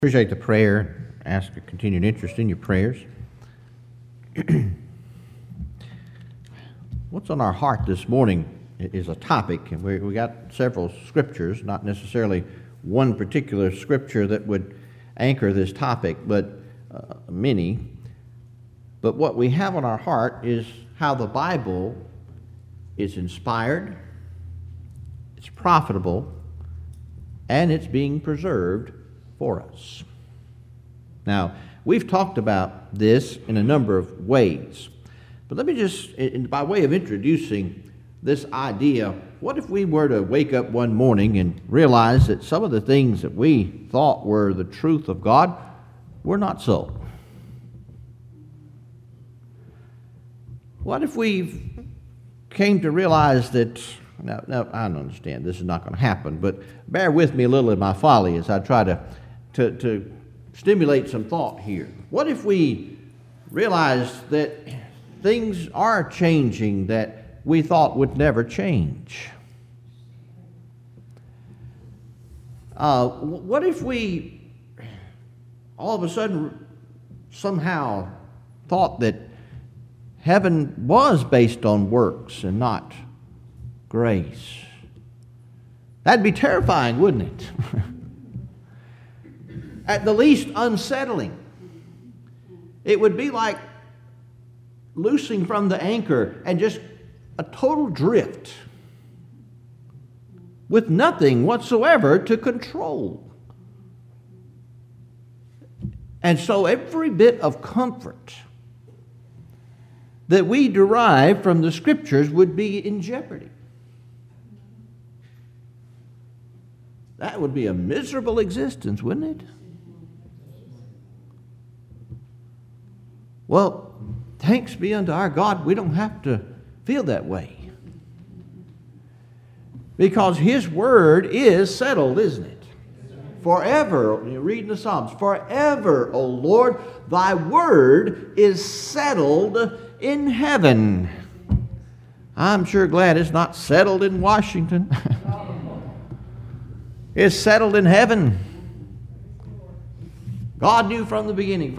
Appreciate the prayer. Ask a continued interest in your prayers. What's on our heart this morning is a topic, and we got several scriptures, not necessarily one particular scripture that would anchor this topic, but many. But what we have on our heart is how the Bible is inspired, it's profitable, and it's being preserved for us. Now, we've talked about this in a number of ways, but let me just, by way of introducing this idea, what if we were to wake up one morning and realize that some of the things that we thought were the truth of God were not so? What if we came to realize that, now I understand this is not going to happen, but bear with me a little in my folly as I try to stimulate some thought here. What if we realized that things are changing that we thought would never change? What if we all of a sudden somehow thought that heaven was based on works and not grace? That'd be terrifying, wouldn't it? At the least unsettling. It would be like loosing from the anchor and just a total drift with nothing whatsoever to control. And so every bit of comfort that we derive from the Scriptures would be in jeopardy. That would be a miserable existence, wouldn't it? Well, thanks be unto our God, we don't have to feel that way. Because His Word is settled, isn't it? Forever, you read in the Psalms, forever, O Lord, Thy Word is settled in heaven. I'm sure glad it's not settled in Washington. It's settled in heaven. God knew from the beginning,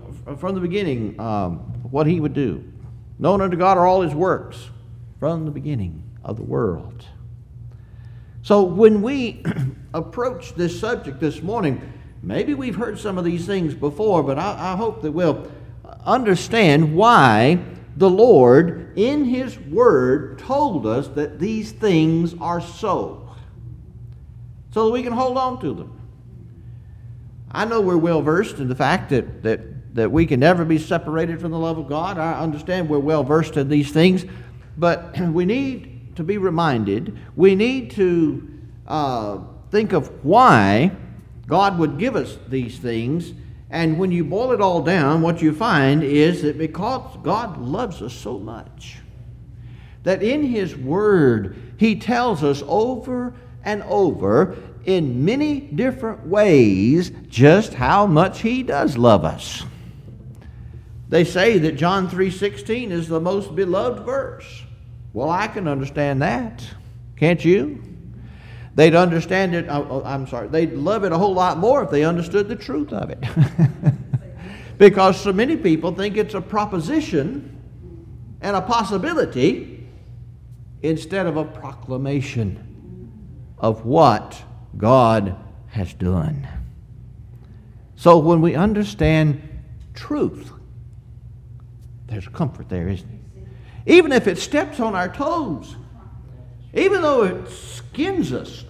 what He would do. Known unto God are all His works from the beginning of the world. So when we approach this subject this morning, maybe we've heard some of these things before, but I hope that we'll understand why the Lord in His Word told us that these things are so that we can hold on to them. I know we're well versed in the fact that we can never be separated from the love of God. I understand we're well versed in these things, but we need to be reminded. We need to think of why God would give us these things. And when you boil it all down, what you find is that because God loves us so much, that in His Word He tells us over and over in many different ways just how much He does love us. They say that John 3:16 is the most beloved verse. Well, I can understand that. Can't you? They'd understand it, they'd love it a whole lot more if they understood the truth of it. Because so many people think it's a proposition and a possibility instead of a proclamation of what God has done. So when we understand truth, there's comfort there, isn't it? Even if it steps on our toes, even though it skins us,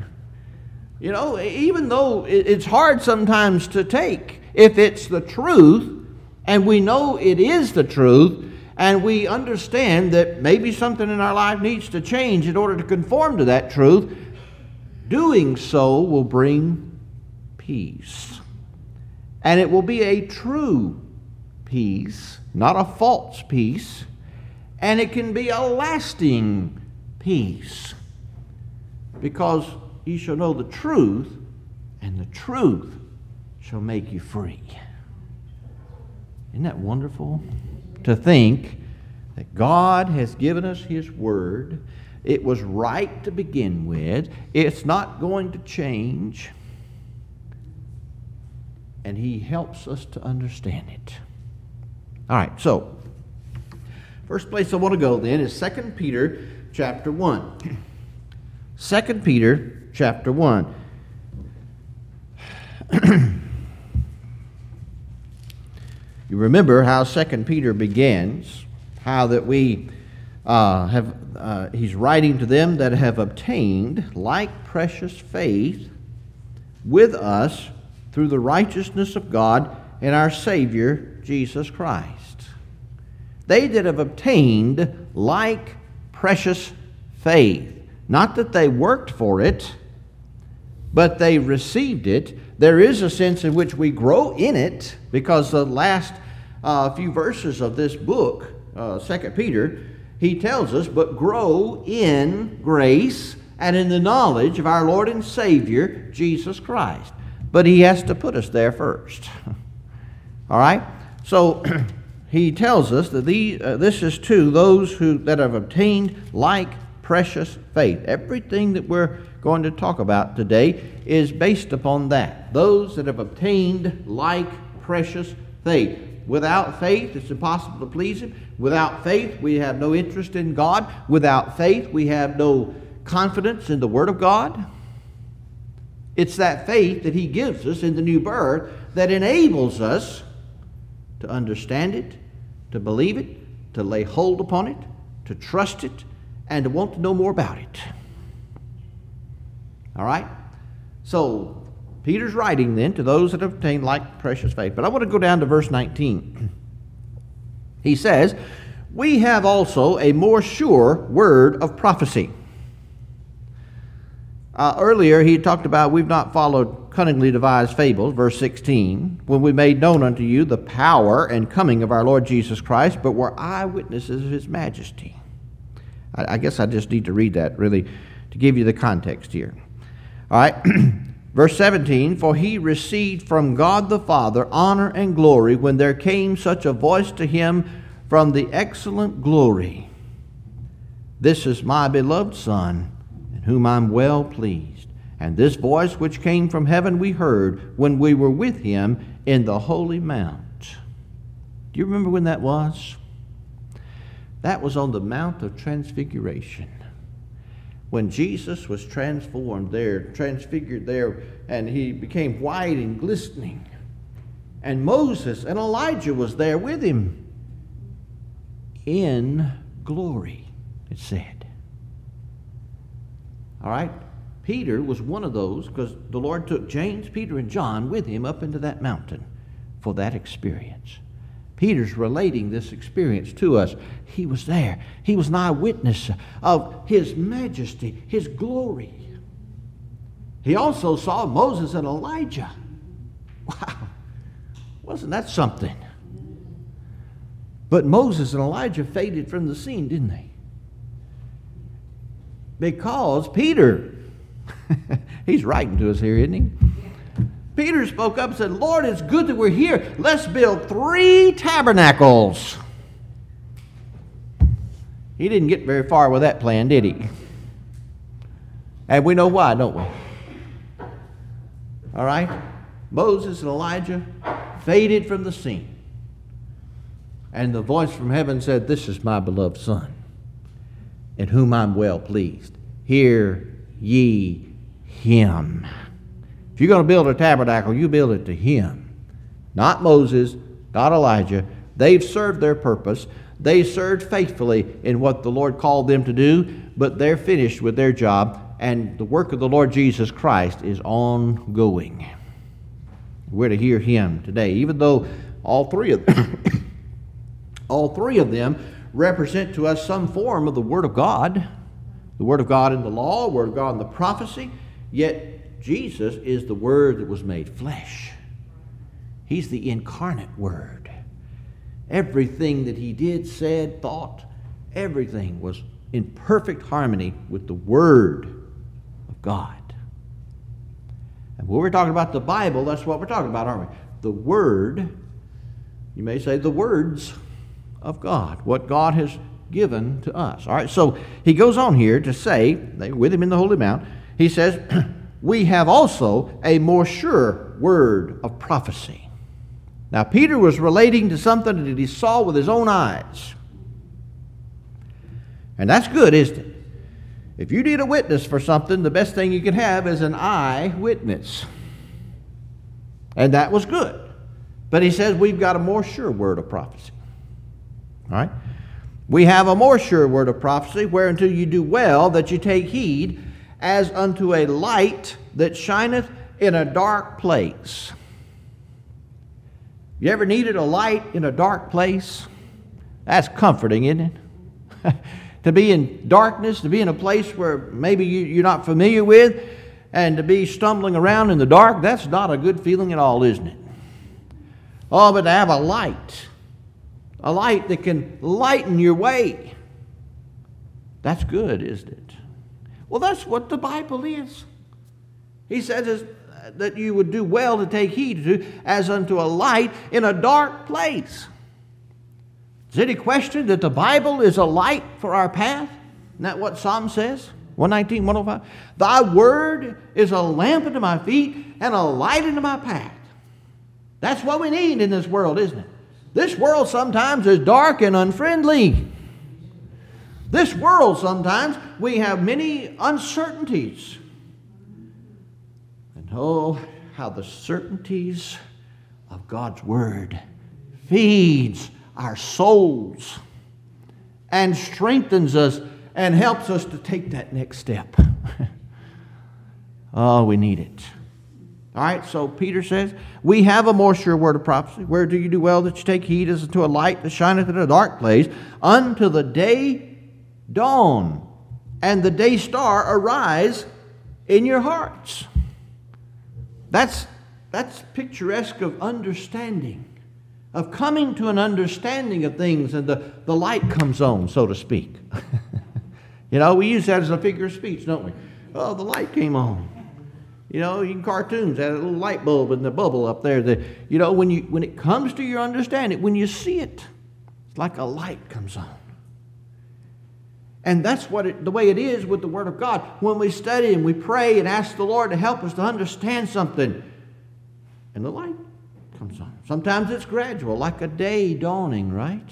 even though it's hard sometimes to take, if it's the truth, and we know it is the truth, and we understand that maybe something in our life needs to change in order to conform to that truth, doing so will bring peace. And it will be a true peace, not a false peace. And it can be a lasting peace. Because ye shall know the truth, and the truth shall make you free. Isn't that wonderful? To think that God has given us His Word. It was right to begin with. It's not going to change. and He helps us to understand it. All right, so first place I want to go then is 2 Peter chapter 1. 2 Peter chapter 1. You remember how 2 Peter begins, how that we he's writing to them that have obtained like precious faith with us through the righteousness of God and our Savior, Jesus Christ. They that have obtained like precious faith. Not that they worked for it, but they received it. There is a sense in which we grow in it, because the last few verses of this book, 2 Peter, he tells us, but grow in grace and in the knowledge of our Lord and Savior, Jesus Christ. But he has to put us there first. All right? So he tells us that this is to those that have obtained like precious faith. Everything that we're going to talk about today is based upon that. Those that have obtained like precious faith. Without faith, it's impossible to please Him. Without faith, we have no interest in God. Without faith, we have no confidence in the Word of God. It's that faith that He gives us in the new birth that enables us to understand it, to believe it, to lay hold upon it, to trust it, and to want to know more about it. All right? So, Peter's writing then to those that have obtained like precious faith. But I want to go down to verse 19. He says, we have also a more sure word of prophecy. Earlier he talked about we've not followed cunningly devised fables, verse 16, when we made known unto you the power and coming of our Lord Jesus Christ, but were eyewitnesses of His majesty. I guess I just need to read that really to give you the context here. All right. Verse 17, for He received from God the Father honor and glory when there came such a voice to Him from the excellent glory. This is my beloved Son, in whom I'm well pleased. And this voice which came from heaven we heard when we were with Him in the holy mount. Do you remember when that was? That was on the Mount of Transfiguration. When Jesus was transformed there, transfigured there, and He became white and glistening. And Moses and Elijah was there with Him in glory, it said. All right? Peter was one of those, because the Lord took James, Peter, and John with Him up into that mountain for that experience. Peter's relating this experience to us. He was there. He was an eyewitness of His majesty, His glory. He also saw Moses and Elijah. Wow. Wasn't that something? But Moses and Elijah faded from the scene, didn't they? Because Peter, he's writing to us here, isn't he? Peter spoke up and said, Lord, it's good that we're here. Let's build 3 tabernacles. He didn't get very far with that plan, did he? And we know why, don't we? All right? Moses and Elijah faded from the scene. And the voice from heaven said, this is my beloved Son, in whom I'm well pleased. Hear ye Him. If you're going to build a tabernacle, you build it to Him. Not Moses, not Elijah. They've served their purpose. They served faithfully in what the Lord called them to do, but they're finished with their job, and the work of the Lord Jesus Christ is ongoing. We're to hear Him today, even though all three of them represent to us some form of the Word of God. The Word of God in the law, the Word of God in the prophecy, yet Jesus is the Word that was made flesh. He's the incarnate Word. Everything that He did, said, thought, everything was in perfect harmony with the Word of God. And when we're talking about the Bible, that's what we're talking about, aren't we? The Word, you may say the words of God, what God has given to us. All right, so he goes on here to say, with Him in the Holy Mount, he says, we have also a more sure word of prophecy. Now, Peter was relating to something that he saw with his own eyes. And that's good, isn't it? If you need a witness for something, the best thing you can have is an eye witness. And that was good. But he says we've got a more sure word of prophecy. All right? We have a more sure word of prophecy, whereunto you do well that you take heed, as unto a light that shineth in a dark place. You ever needed a light in a dark place? That's comforting, isn't it? To be in darkness, to be in a place where maybe you're not familiar with, and to be stumbling around in the dark, that's not a good feeling at all, isn't it? Oh, but to have a light that can lighten your way, that's good, isn't it? Well, that's what the Bible is. He says that you would do well to take heed to, as unto a light in a dark place. Is it any question that the Bible is a light for our path? Isn't that what Psalm says? 119, 105. Thy word is a lamp unto my feet and a light unto my path. That's what we need in this world, isn't it? This world sometimes is dark and unfriendly. This world sometimes we have many uncertainties. And oh, how the certainties of God's word feeds our souls and strengthens us and helps us to take that next step. Oh, we need it. All right, so Peter says, we have a more sure word of prophecy. Where do you do well that you take heed as unto a light that shineth in a dark place, unto the day dawn, and the day star arise in your hearts. That's picturesque of understanding, of coming to an understanding of things, and the light comes on, so to speak. You know, we use that as a figure of speech, don't we? Oh, the light came on. You know, in cartoons, that little light bulb in the bubble up there. You know, when it comes to your understanding, when you see it, it's like a light comes on. And that's the way it is with the Word of God. When we study and we pray and ask the Lord to help us to understand something, and the light comes on. Sometimes it's gradual, like a day dawning, right?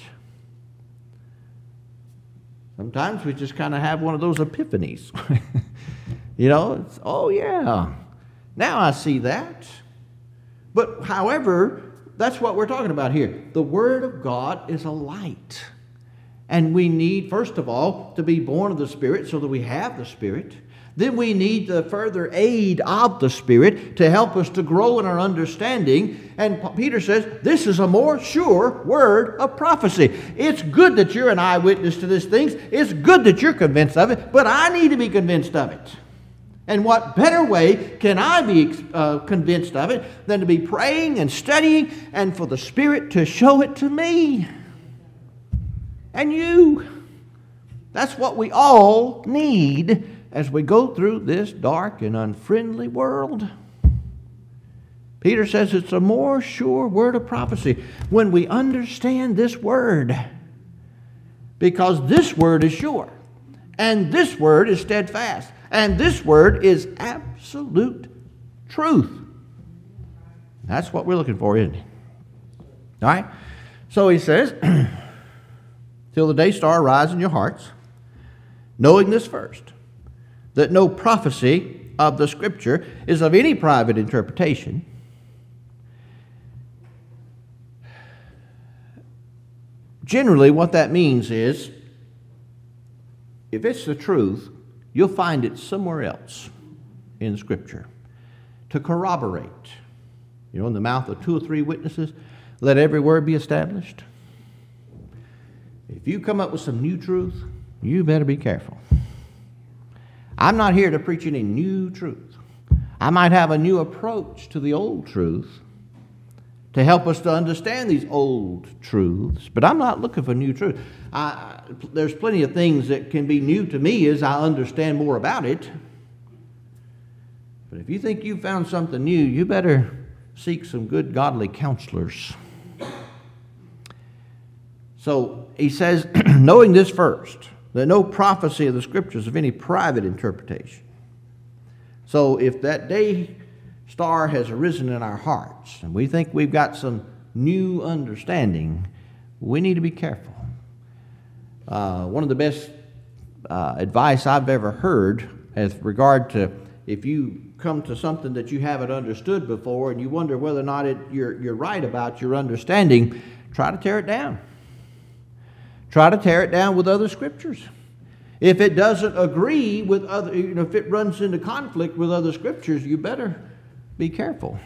Sometimes we just kind of have one of those epiphanies. You know, it's, oh yeah, now I see that. But however, that's what we're talking about here. The Word of God is a light. And we need, first of all, to be born of the Spirit so that we have the Spirit. Then we need the further aid of the Spirit to help us to grow in our understanding. And Peter says, this is a more sure word of prophecy. It's good that you're an eyewitness to these things. It's good that you're convinced of it, but I need to be convinced of it. And what better way can I be convinced of it than to be praying and studying and for the Spirit to show it to me and you? That's what we all need as we go through this dark and unfriendly world. Peter says it's a more sure word of prophecy when we understand this word, because this word is sure, and this word is steadfast, and this word is absolute truth. That's what we're looking for, isn't it? All right? So he says, till the day star arise in your hearts, knowing this first, that no prophecy of the Scripture is of any private interpretation. Generally, what that means is, if it's the truth, you'll find it somewhere else in Scripture to corroborate. You know, in the mouth of 2 or 3 witnesses, let every word be established. If you come up with some new truth, you better be careful. I'm not here to preach any new truth. I might have a new approach to the old truth to help us to understand these old truths, but I'm not looking for new truth. There's plenty of things that can be new to me as I understand more about it. But if you think you've found something new, you better seek some good godly counselors. So he says, knowing this first, that no prophecy of the Scriptures of any private interpretation. So if that day star has arisen in our hearts and we think we've got some new understanding, we need to be careful. One of the best advice I've ever heard as regard to if you come to something that you haven't understood before and you wonder whether or not you're right about your understanding, try to tear it down. Try to tear it down with other scriptures. If it doesn't agree with other, if it runs into conflict with other scriptures, you better be careful.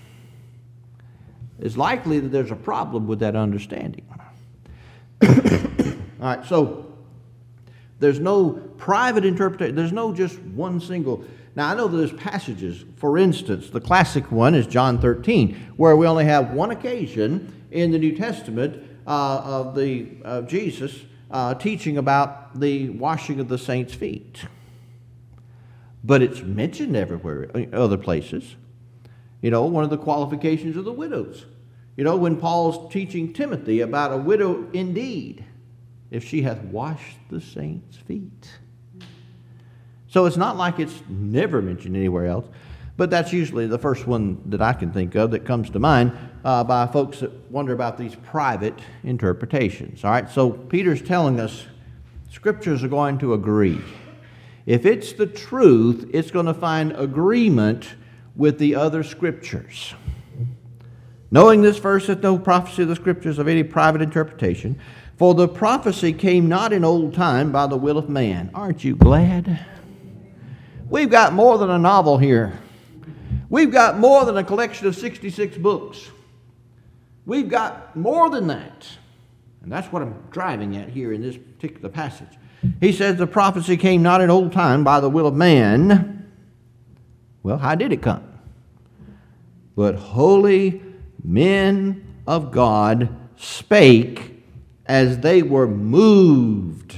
It's likely that there's a problem with that understanding. All right, so there's no private interpretation. There's no just one single. Now, I know there's passages. For instance, the classic one is John 13, where we only have one occasion in the New Testament of Jesus teaching about the washing of the saints' feet. But it's mentioned everywhere, other places. One of the qualifications of the widows. When Paul's teaching Timothy about a widow indeed, if she hath washed the saints' feet. So it's not like it's never mentioned anywhere else, but that's usually the first one that I can think of that comes to mind by folks that wonder about these private interpretations. All right, so Peter's telling us scriptures are going to agree. If it's the truth, it's going to find agreement with the other scriptures. Knowing this first, that no prophecy of the scriptures of any private interpretation, for the prophecy came not in old time by the will of man. Aren't you glad? We've got more than a novel here. We've got more than a collection of 66 books. We've got more than that. And that's what I'm driving at here in this particular passage. He says the prophecy came not in old time by the will of man. Well, how did it come? But holy men of God spake as they were moved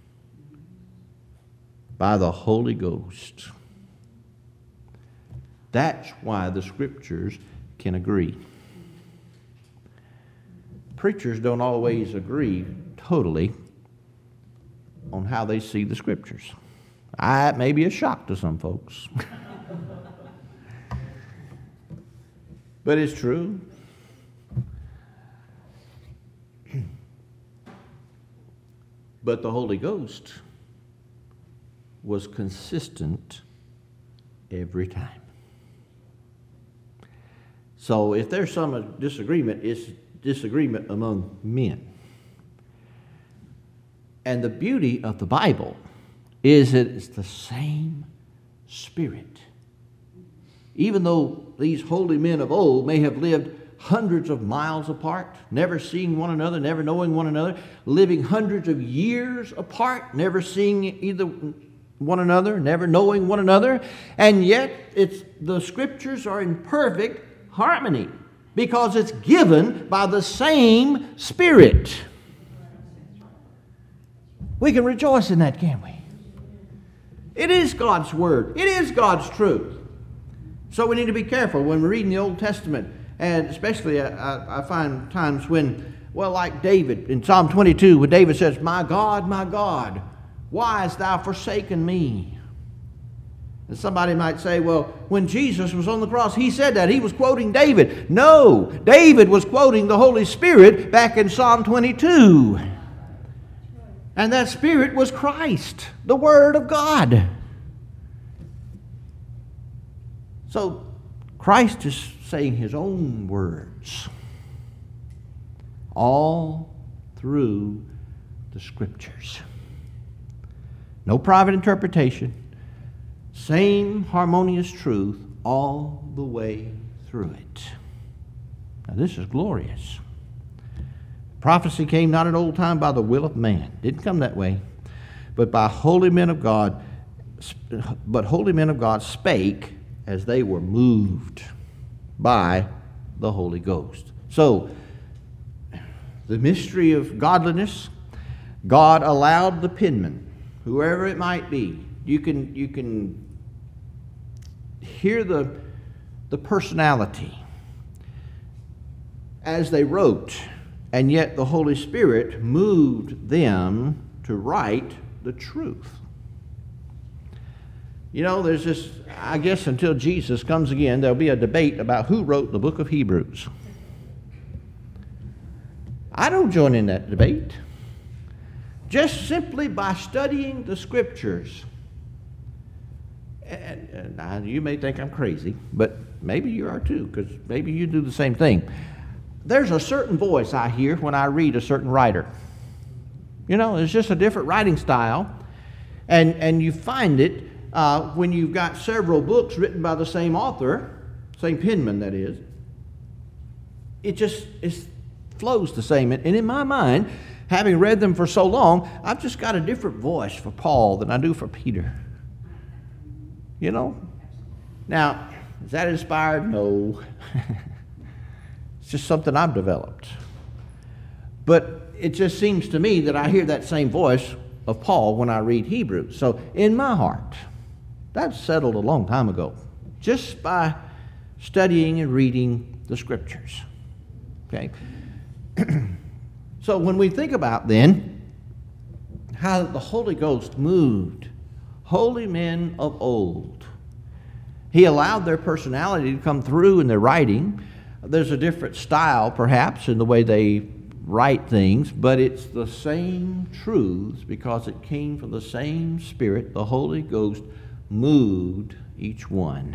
by the Holy Ghost. That's why the scriptures can agree. Preachers don't always agree totally on how they see the scriptures. It may be a shock to some folks. But it's true. But the Holy Ghost was consistent every time. So if there's some disagreement, it's disagreement among men. And the beauty of the Bible is that it's the same Spirit. Even though these holy men of old may have lived hundreds of miles apart, never seeing one another, never knowing one another, living hundreds of years apart, never seeing either one another, never knowing one another, and yet the scriptures are in perfect harmony because it's given by the same Spirit. We can rejoice in that, can't we? It is God's Word. It is God's truth. So we need to be careful when we're reading the Old Testament, and especially I find times when, like David in Psalm 22, when David says, my God, why hast thou forsaken me? And somebody might say, well, when Jesus was on the cross, he said that. He was quoting David. No, David was quoting the Holy Spirit back in Psalm 22. And that Spirit was Christ, the Word of God. So Christ is saying his own words all through the scriptures. No private interpretation. Same harmonious truth all the way through it. Now this is glorious. Prophecy came not in old time by the will of man. Didn't come that way. But by holy men of God. But holy men of God spake as they were moved by the Holy Ghost. So, the mystery of godliness, God allowed the penman, whoever it might be, you can hear the personality as they wrote, and yet the Holy Spirit moved them to write the truth. You know, there's this, I guess until Jesus comes again, there'll be a debate about who wrote the book of Hebrews. I don't join in that debate. Just simply by studying the Scriptures. And you may think I'm crazy, but maybe you are too, because maybe you do the same thing. There's a certain voice I hear when I read a certain writer. You know, it's just a different writing style. And you find it when you've got several books written by the same author, same penman that is. It flows the same. And in my mind, having read them for so long, I've just got a different voice for Paul than I do for Peter. You know? Now, is that inspired? No. It's just something I've developed. But it just seems to me that I hear that same voice of Paul when I read Hebrews. So in my heart, that's settled a long time ago, just by studying and reading the Scriptures. Okay? So when we think about then how the Holy Ghost moved holy men of old, he allowed their personality to come through in their writing. There's a different style, perhaps, in the way they write things, but it's the same truths because it came from the same Spirit. The Holy Ghost moved each one.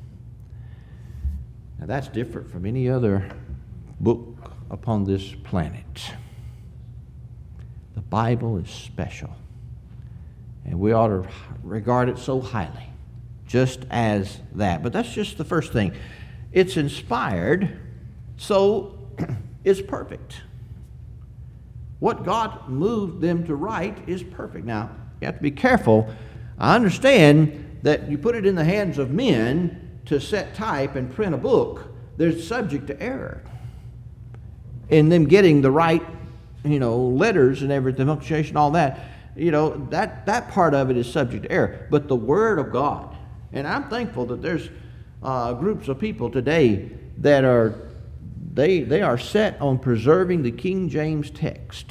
Now, that's different from any other book upon this planet. The Bible is special, and we ought to regard it so highly, just as that. But that's just the first thing. It's inspired, so it's perfect. What God moved them to write is perfect. Now, you have to be careful. I understand that you put it in the hands of men to set type and print a book. They're subject to error in them getting the right, letters and everything, punctuation, all that. That part of it is subject to error. But the Word of God, and I'm thankful that there's groups of people today that are set on preserving the King James text.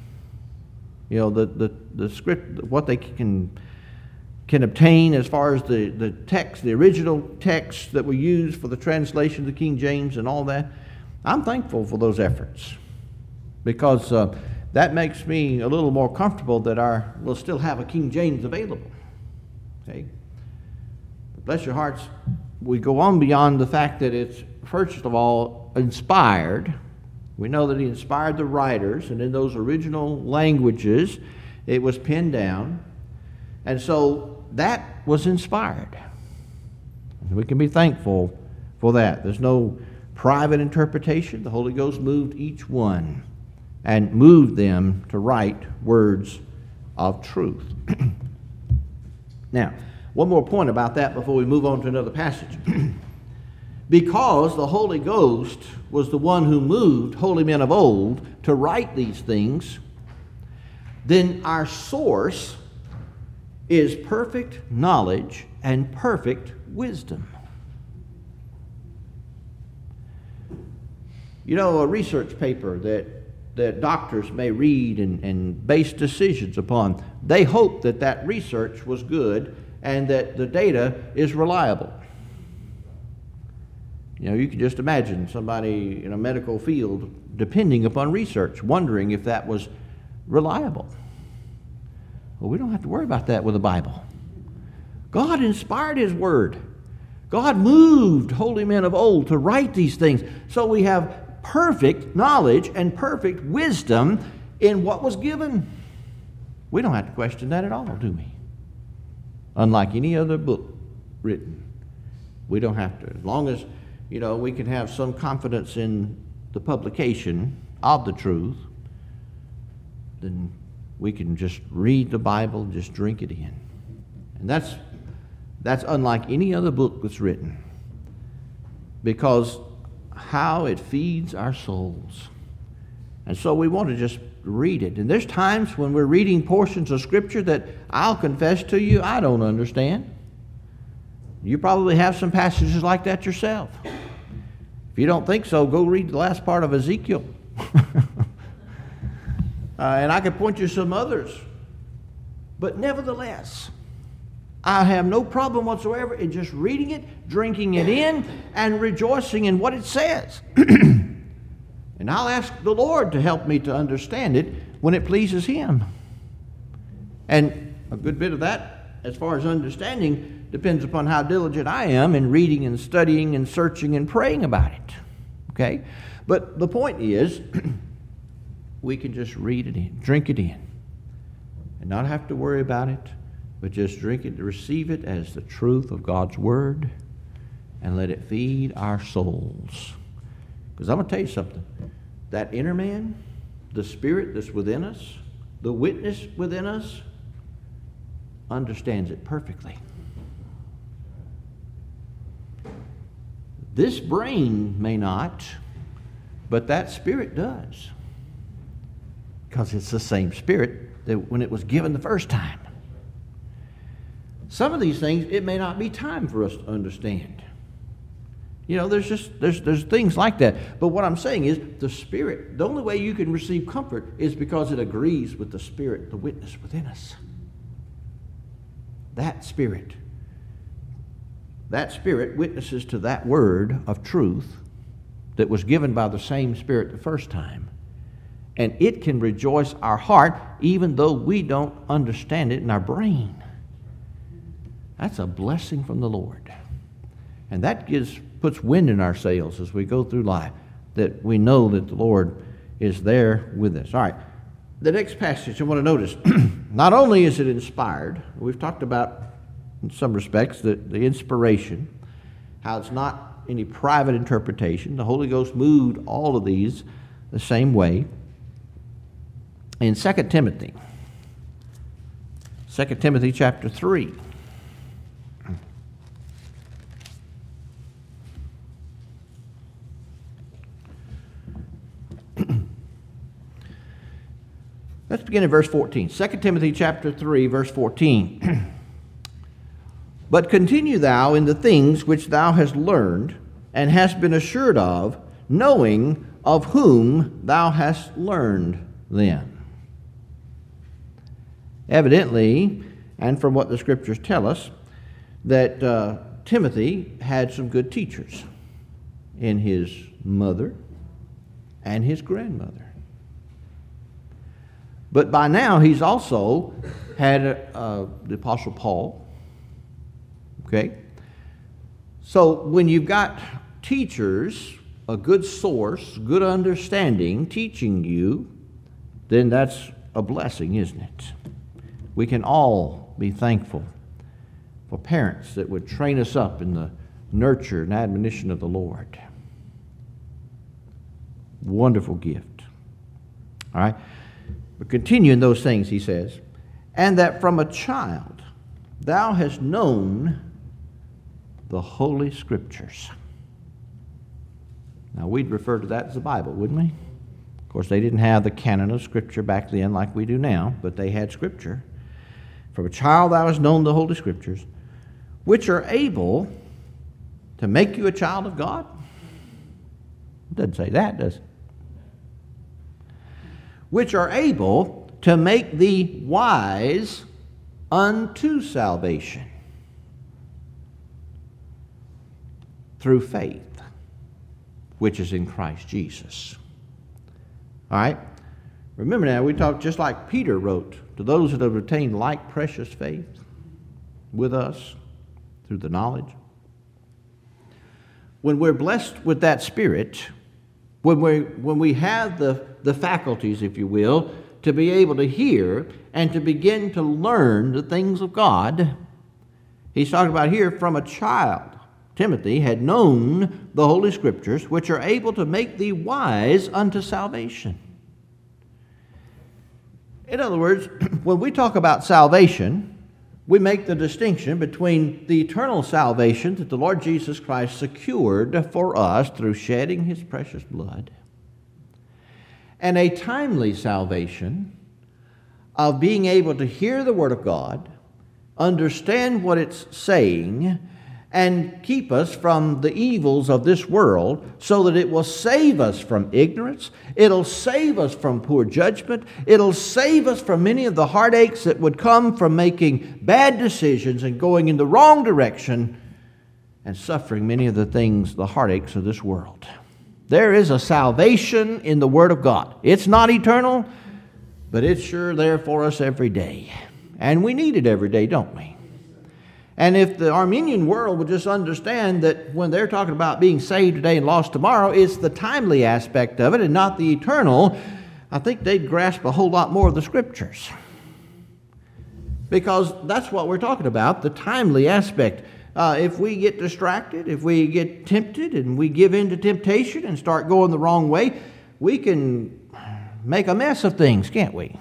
The script, what they can obtain as far as the text, the original text that we use for the translation of the King James and all that. I'm thankful for those efforts because that makes me a little more comfortable that we'll still have a King James available. Okay? But bless your hearts, we go on beyond the fact that it's, first of all, inspired. We know that he inspired the writers, and in those original languages, it was penned down. And so that was inspired. We can be thankful for that. There's no private interpretation. The Holy Ghost moved each one and moved them to write words of truth. Now, one more point about that before we move on to another passage. Because the Holy Ghost was the one who moved holy men of old to write these things, then our source is perfect knowledge and perfect wisdom. A research paper that doctors may read and base decisions upon, they hope that research was good and that the data is reliable. You can just imagine somebody in a medical field depending upon research, wondering if that was reliable. Well, we don't have to worry about that with the Bible. God inspired His Word. God moved holy men of old to write these things. So we have perfect knowledge and perfect wisdom in what was given. We don't have to question that at all, do we? Unlike any other book written. We don't have to. As long as, we can have some confidence in the publication of the truth, then we can just read the Bible, just drink it in. And that's unlike any other book that's written. Because how it feeds our souls. And so we want to just read it. And there's times when we're reading portions of Scripture that I'll confess to you I don't understand. You probably have some passages like that yourself. If you don't think so, go read the last part of Ezekiel. And I could point you some others. But nevertheless, I have no problem whatsoever in just reading it, drinking it in, and rejoicing in what it says. And I'll ask the Lord to help me to understand it when it pleases Him. And a good bit of that, as far as understanding, depends upon how diligent I am in reading and studying and searching and praying about it. Okay? But the point is, we can just read it in, drink it in, and not have to worry about it, but just drink it, receive it as the truth of God's Word, and let it feed our souls. Because I'm going to tell you something. That inner man, the spirit that's within us, the witness within us, understands it perfectly. This brain may not, but that spirit does. Because it's the same spirit that when it was given the first time. Some of these things, it may not be time for us to understand. You know, there's things like that. But what I'm saying is, the Spirit, the only way you can receive comfort is because it agrees with the Spirit, the witness within us. That Spirit witnesses to that word of truth that was given by the same Spirit the first time. And it can rejoice our heart even though we don't understand it in our brain. That's a blessing from the Lord. And that puts wind in our sails as we go through life, that we know that the Lord is there with us. All right, the next passage I want to notice, not only is it inspired, we've talked about in some respects the inspiration, how it's not any private interpretation. The Holy Ghost moved all of these the same way. In 2 Timothy chapter 3, let's begin in verse 14. 2 Timothy chapter 3, verse 14. But continue thou in the things which thou hast learned, and hast been assured of, knowing of whom thou hast learned them. Evidently, and from what the Scriptures tell us, that Timothy had some good teachers in his mother and his grandmother. But by now, he's also had the Apostle Paul. Okay? So when you've got teachers, a good source, good understanding, teaching you, then that's a blessing, isn't it? We can all be thankful for parents that would train us up in the nurture and admonition of the Lord. Wonderful gift. All right? But continue in those things, he says, and that from a child thou hast known the Holy Scriptures. Now, we'd refer to that as the Bible, wouldn't we? Of course, they didn't have the canon of Scripture back then like we do now, but they had Scripture. From a child thou hast known the Holy Scriptures, which are able to make you a child of God. It doesn't say that, does it? Which are able to make thee wise unto salvation through faith, which is in Christ Jesus. All right? Remember now, we talked just like Peter wrote, to those that have obtained like precious faith with us through the knowledge. When we're blessed with that Spirit, when we have the faculties, if you will, to be able to hear and to begin to learn the things of God, he's talking about here from a child. Timothy had known the Holy Scriptures, which are able to make thee wise unto salvation. In other words, when we talk about salvation, we make the distinction between the eternal salvation that the Lord Jesus Christ secured for us through shedding His precious blood, and a timely salvation of being able to hear the Word of God, understand what it's saying, and keep us from the evils of this world, so that it will save us from ignorance. It'll save us from poor judgment. It'll save us from many of the heartaches that would come from making bad decisions and going in the wrong direction and suffering many of the things, the heartaches of this world. There is a salvation in the Word of God. It's not eternal, but it's sure there for us every day. And we need it every day, don't we? And if the Arminian world would just understand that when they're talking about being saved today and lost tomorrow, it's the timely aspect of it and not the eternal, I think they'd grasp a whole lot more of the Scriptures. Because that's what we're talking about, the timely aspect. If we get distracted, if we get tempted and we give in to temptation and start going the wrong way, we can make a mess of things, can't we?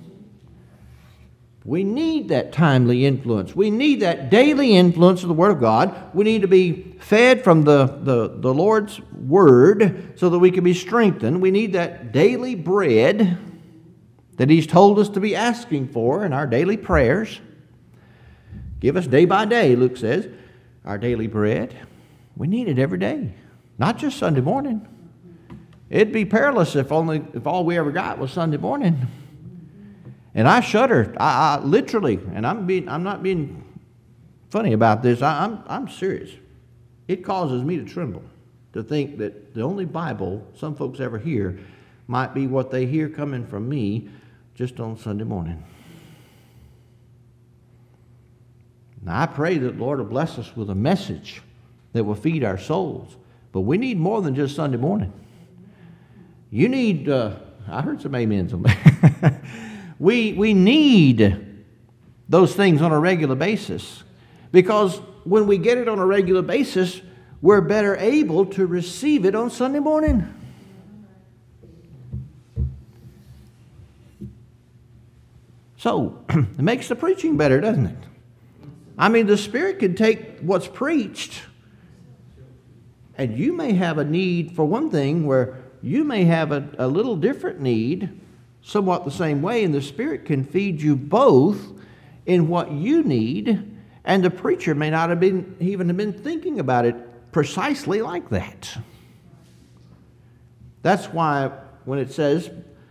We need that timely influence. We need that daily influence of the Word of God. We need to be fed from the Lord's Word so that we can be strengthened. We need that daily bread that He's told us to be asking for in our daily prayers. Give us day by day, Luke says, our daily bread. We need it every day, not just Sunday morning. It'd be perilous if all we ever got was Sunday morning. And I shudder. I literally, and I'm not being funny about this. I'm serious. It causes me to tremble to think that the only Bible some folks ever hear might be what they hear coming from me just on Sunday morning. Now, I pray that the Lord will bless us with a message that will feed our souls. But we need more than just Sunday morning. You need, I heard some amens on that. We need those things on a regular basis, because when we get it on a regular basis, we're better able to receive it on Sunday morning. So, it makes the preaching better, doesn't it? I mean, the Spirit can take what's preached, and you may have a need for one thing where you may have a little different need, somewhat the same way, and the Spirit can feed you both in what you need, and the preacher may not have even been thinking about it precisely like that. That's why when it says,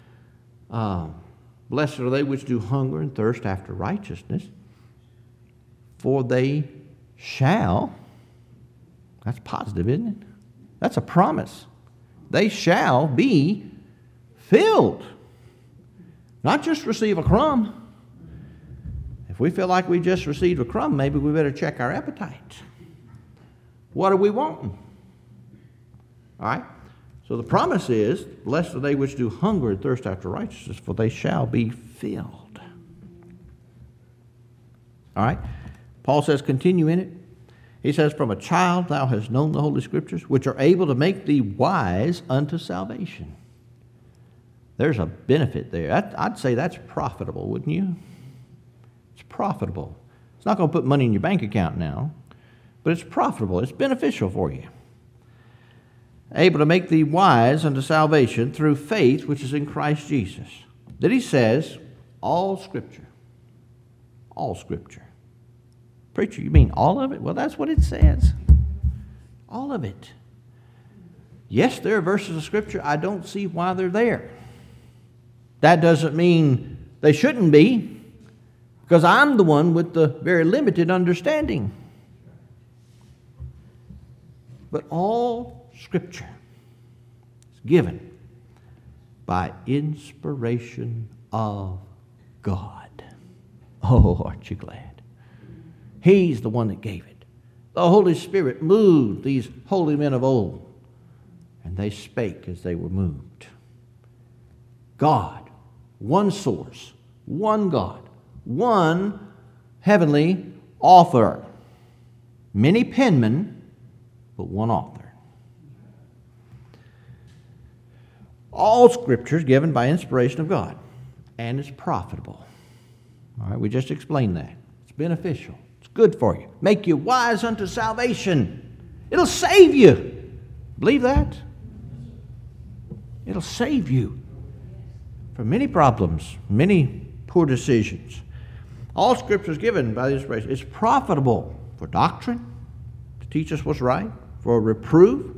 blessed are they which do hunger and thirst after righteousness, for they shall, that's positive, isn't it? That's a promise. They shall be filled. Not just receive a crumb. If we feel like we just received a crumb, maybe we better check our appetite. What are we wanting? All right? So the promise is, blessed are they which do hunger and thirst after righteousness, for they shall be filled. All right? Paul says, continue in it. He says, from a child thou hast known the Holy Scriptures, which are able to make thee wise unto salvation. There's a benefit there. I'd say that's profitable, wouldn't you? It's profitable. It's not going to put money in your bank account now, but it's profitable. It's beneficial for you. Able to make thee wise unto salvation through faith which is in Christ Jesus. Then he says, all Scripture. All Scripture. Preacher, you mean all of it? Well, that's what it says. All of it. Yes, there are verses of Scripture. I don't see why they're there. That doesn't mean they shouldn't be, because I'm the one with the very limited understanding. But all Scripture is given by inspiration of God. Oh, aren't you glad? He's the one that gave it. The Holy Spirit moved these holy men of old, and they spake as they were moved. God, one source, one God, one heavenly author. Many penmen, but one author. All Scripture is given by inspiration of God, and it's profitable. All right, we just explained that. It's beneficial. It's good for you. Make you wise unto salvation. It'll save you. Believe that? It'll save you from many problems, many poor decisions. All Scripture is given by the inspiration. It's profitable for doctrine, teach us what's right, for reproof,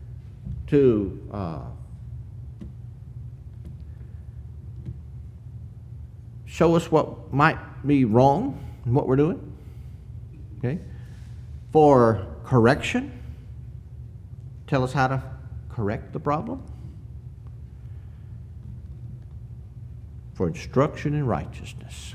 to show us what might be wrong in what we're doing, okay? For correction, tell us how to correct the problem. For instruction in righteousness.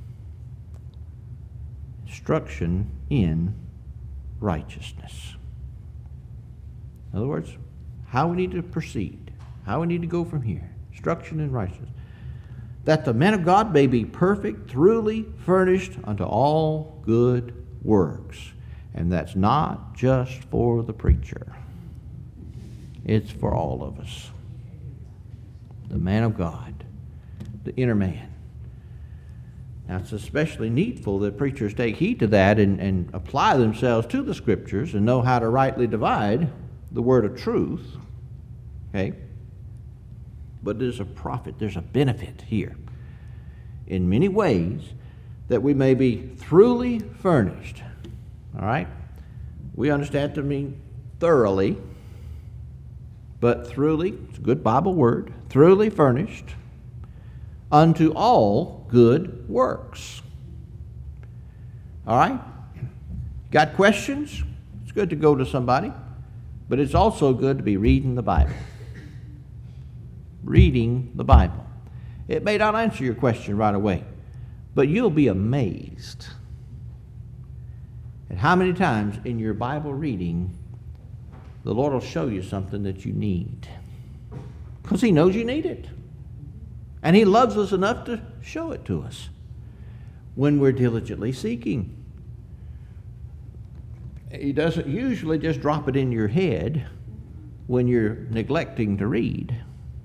Instruction in righteousness. In other words, how we need to proceed, how we need to go from here. Instruction in righteousness. That the man of God may be perfect, thoroughly furnished unto all good works. And that's not just for the preacher. It's for all of us. The man of God, the inner man. Now, it's especially needful that preachers take heed to that and apply themselves to the Scriptures and know how to rightly divide the word of truth. Okay? But there's a profit, there's a benefit here in many ways that we may be thoroughly furnished. All right? We understand to mean thoroughly, but thoroughly, it's a good Bible word, thoroughly furnished unto all good works. All right? Got questions? It's good to go to somebody, but it's also good to be reading the Bible. Reading the Bible. It may not answer your question right away, but you'll be amazed at how many times in your Bible reading the Lord will show you something that you need. Because He knows you need it. And He loves us enough to show it to us when we're diligently seeking. He doesn't usually just drop it in your head when you're neglecting to read.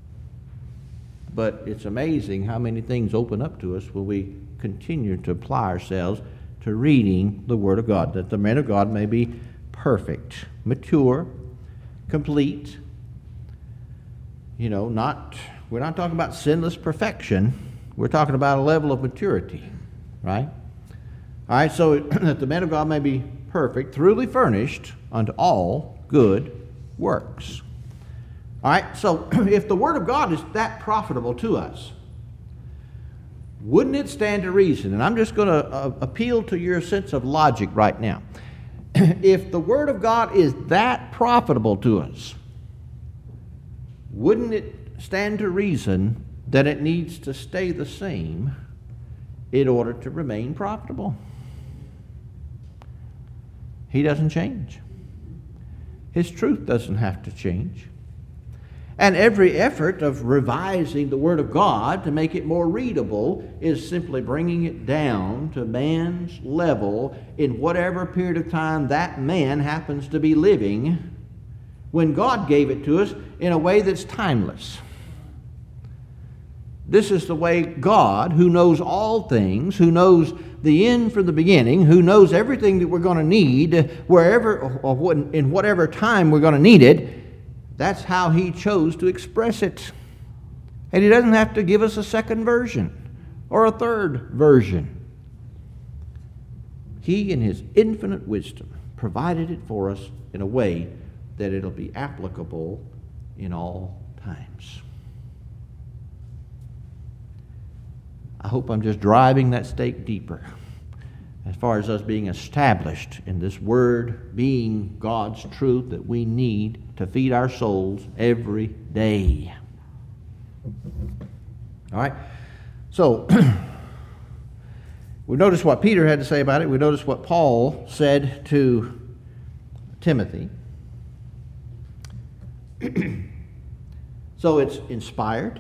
But it's amazing how many things open up to us when we continue to apply ourselves to reading the Word of God, that the man of God may be perfect, mature, complete. You know, we're not talking about sinless perfection. We're talking about a level of maturity, right? All right, so that the man of God may be perfect, thoroughly furnished unto all good works. All right, so if the Word of God is that profitable to us, wouldn't it stand to reason? And I'm just going to appeal to your sense of logic right now. If the Word of God is that profitable to us, wouldn't it stand to reason that it needs to stay the same in order to remain profitable? He doesn't change. His truth doesn't have to change. And every effort of revising the Word of God to make it more readable is simply bringing it down to man's level in whatever period of time that man happens to be living, when God gave it to us in a way that's timeless. This is the way God, who knows all things, who knows the end from the beginning, who knows everything that we're going to need wherever or in whatever time we're going to need it, that's how He chose to express it. And He doesn't have to give us a second version or a third version. He, in His infinite wisdom, provided it for us in a way that it'll be applicable in all times. I hope I'm just driving that stake deeper as far as us being established in this Word being God's truth that we need to feed our souls every day. All right? So, we notice what Peter had to say about it. We notice what Paul said to Timothy. So it's inspired.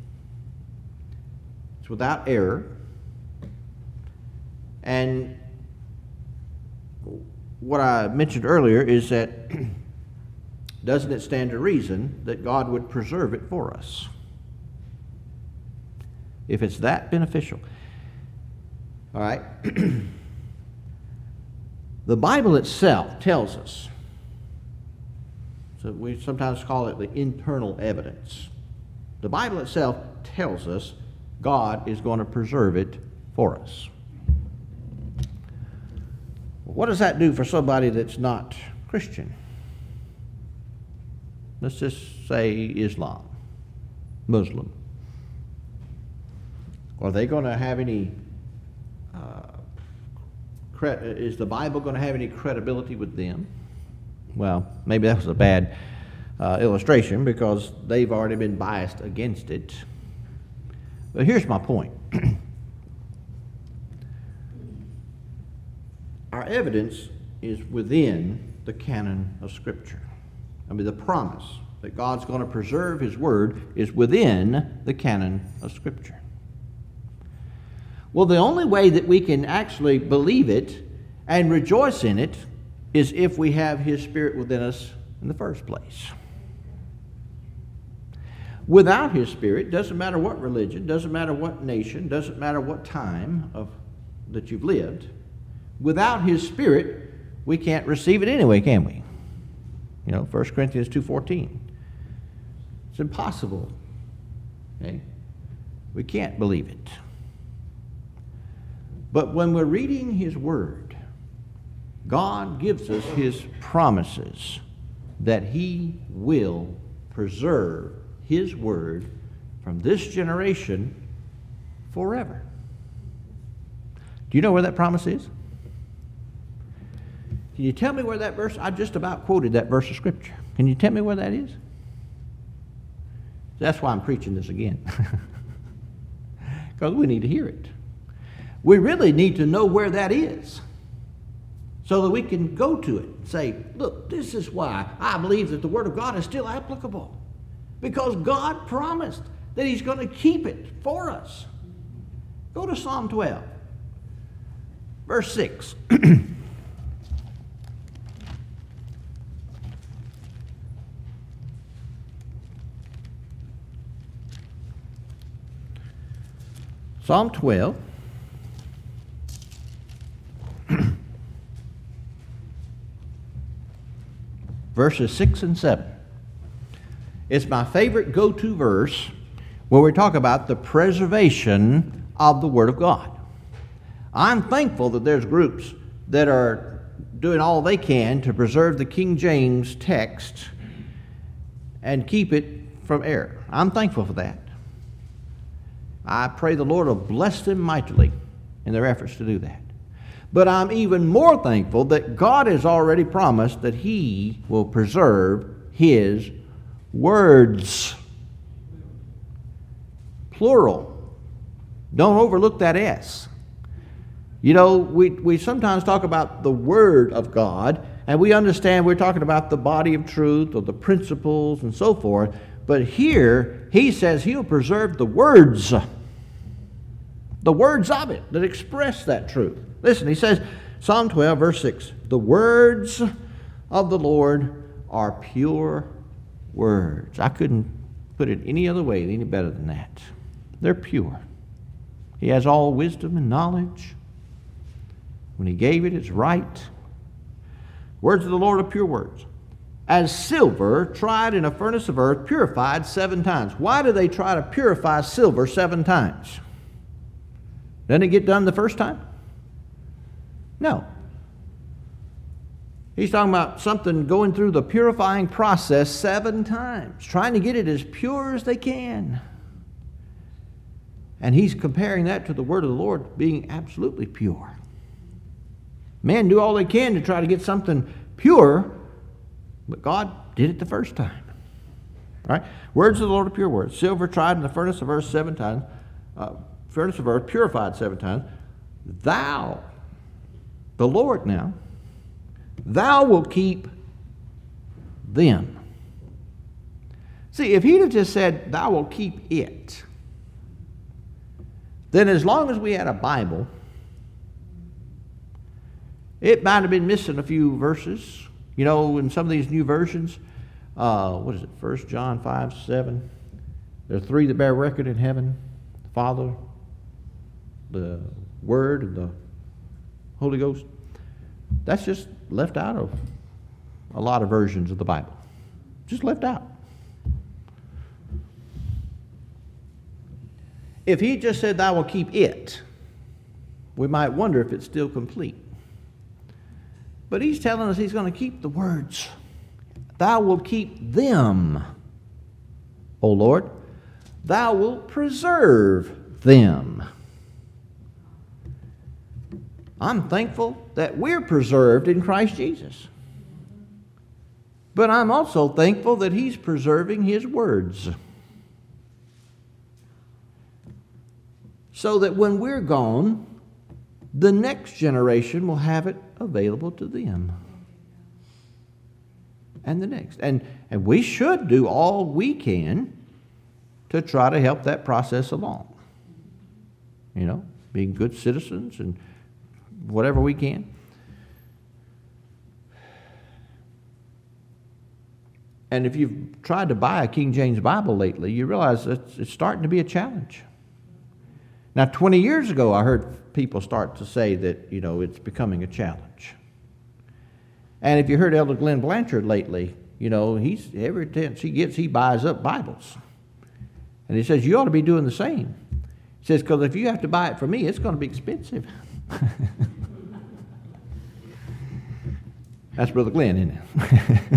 It's without error. And what I mentioned earlier is that doesn't it stand to reason that God would preserve it for us? If it's that beneficial. All right. The Bible itself tells us, so we sometimes call it the internal evidence. The Bible itself tells us God is going to preserve it for us. What does that do for somebody that's not Christian, let's just say Islam, Muslim, are they going to have any, is the Bible going to have any credibility with them? Well, maybe that was a bad illustration because they've already been biased against it. But here's my point. Our evidence is within the canon of Scripture. I mean, the promise that God's going to preserve His Word is within the canon of Scripture. Well, the only way that we can actually believe it and rejoice in it is if we have His Spirit within us in the first place. Without His Spirit, doesn't matter what religion, doesn't matter what nation, doesn't matter what time that you've lived, without His Spirit, we can't receive it anyway, can we? 1 Corinthians 2:14. It's impossible. Okay? We can't believe it. But when we're reading His Word, God gives us His promises that He will preserve His Word from this generation forever. Do you know where that promise is? Can you tell me where that verse, I just about quoted that verse of Scripture. Can you tell me where that is? That's why I'm preaching this again. Because we need to hear it. We really need to know where that is so that we can go to it and say, look, this is why I believe that the Word of God is still applicable. Because God promised that He's going to keep it for us. Go to Psalm 12, verse 6. Psalm 12, verses 6 and 7. It's my favorite go-to verse where we talk about the preservation of the Word of God. I'm thankful that there's groups that are doing all they can to preserve the King James text and keep it from error. I'm thankful for that. I pray the Lord will bless them mightily in their efforts to do that. But I'm even more thankful that God has already promised that He will preserve His words. Plural. Don't overlook that S. We sometimes talk about the Word of God, and we understand we're talking about the body of truth or the principles and so forth. But here, He says He'll preserve the words of it that express that truth. Listen, He says, Psalm 12, verse 6, the words of the Lord are pure words. I couldn't put it any other way, any better than that. They're pure. He has all wisdom and knowledge. When He gave it, it's right. Words of the Lord are pure words. As silver tried in a furnace of earth, purified 7 times. Why do they try to purify silver 7 times? Doesn't it get done the first time? No. He's talking about something going through the purifying process 7 times, trying to get it as pure as they can. And He's comparing that to the Word of the Lord being absolutely pure. Men do all they can to try to get something pure, but God did it the first time. All right? Words of the Lord are pure words. Silver tried in the furnace of earth 7 times. Furnace of earth purified 7 times. Thou, the Lord now, Thou will keep them. See, if He'd have just said, Thou will keep it, then as long as we had a Bible, it might have been missing a few verses. In some of these new versions, 1 John 5, 7. There are 3 that bear record in heaven, the Father, the Word, and the Holy Ghost. That's just left out of a lot of versions of the Bible. Just left out. If He just said, Thou will keep it, we might wonder if it's still complete. But he's telling us he's going to keep the words. Thou wilt keep them, O Lord. Thou wilt preserve them. I'm thankful that we're preserved in Christ Jesus. But I'm also thankful that he's preserving his words. So that when we're gone, the next generation will have it available to them. And the next. And we should do all we can to try to help that process along. You know, being good citizens and whatever we can. And if you've tried to buy a King James Bible lately, you realize that it's starting to be a challenge. Now, 20 years ago, I heard people start to say that, you know, it's becoming a challenge. And if you heard Elder Glenn Blanchard lately, you know, every chance he gets, he buys up Bibles. And he says, you ought to be doing the same. He says, because if you have to buy it for me, it's going to be expensive. That's Brother Glenn, isn't it?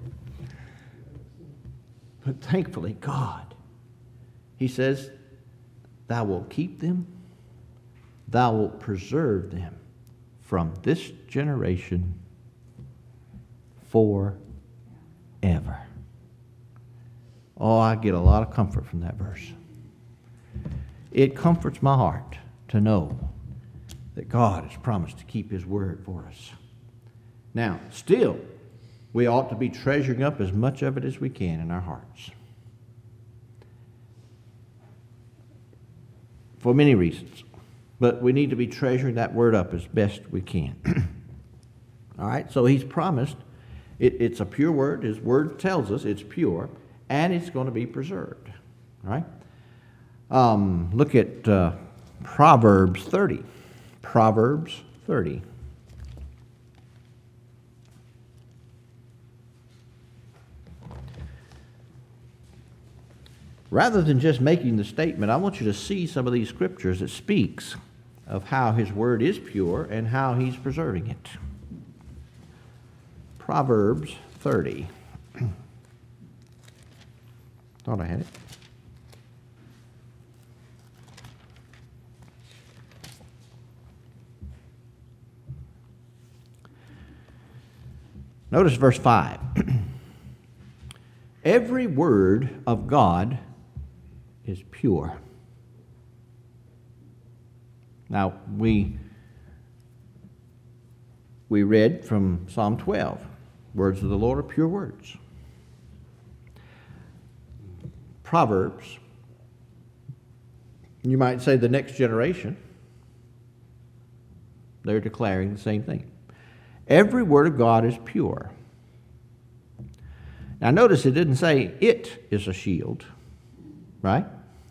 But thankfully, God, he says, thou wilt keep them, thou wilt preserve them from this generation forever. Oh, I get a lot of comfort from that verse. It comforts my heart to know that God has promised to keep his word for us. Now, still, we ought to be treasuring up as much of it as we can in our hearts. For many reasons. But we need to be treasuring that word up as best we can. All right, so he's promised it's a pure word. His word tells us it's pure, and it's going to be preserved. All right? Look at Proverbs 30. Proverbs 30. Rather than just making the statement, I want you to see some of these scriptures that speaks of how his word is pure and how he's preserving it. Proverbs 30. Thought I had it. Notice verse 5. Every word of God is pure. Now, we read from Psalm 12, words of the Lord are pure words. Proverbs, you might say the next generation, they're declaring the same thing. Every word of God is pure. Now, notice it didn't say it is a shield, right?